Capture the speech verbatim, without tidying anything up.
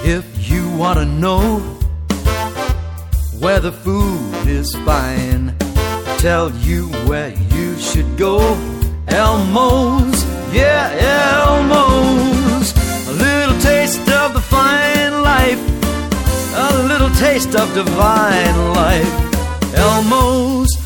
If you want to know where the food is fine, tell you where you should go. Elmo's, yeah, Elmo's. A little taste of the fine life, a little taste of divine life. Elmo's,